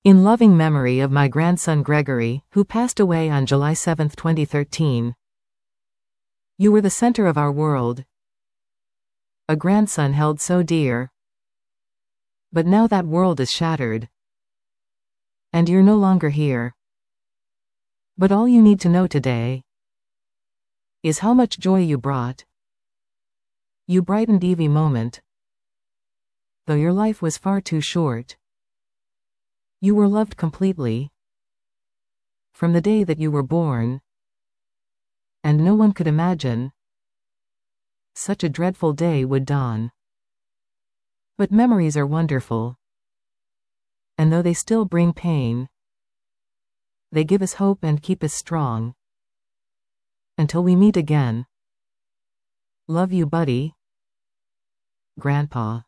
In loving memory of my grandson Gregory, who passed away on July 7, 2013. You were the center of our world. A grandson held so dear. But now that world is shattered. And you're no longer here. But all you need to know today is how much joy you brought. You brightened every moment. Though your life was far too short. You were loved completely. From the day that you were born. And no one could imagine such a dreadful day would dawn. But memories are wonderful. And though they still bring pain, they give us hope and keep us strong. Until we meet again. Love you, buddy. Grandpa.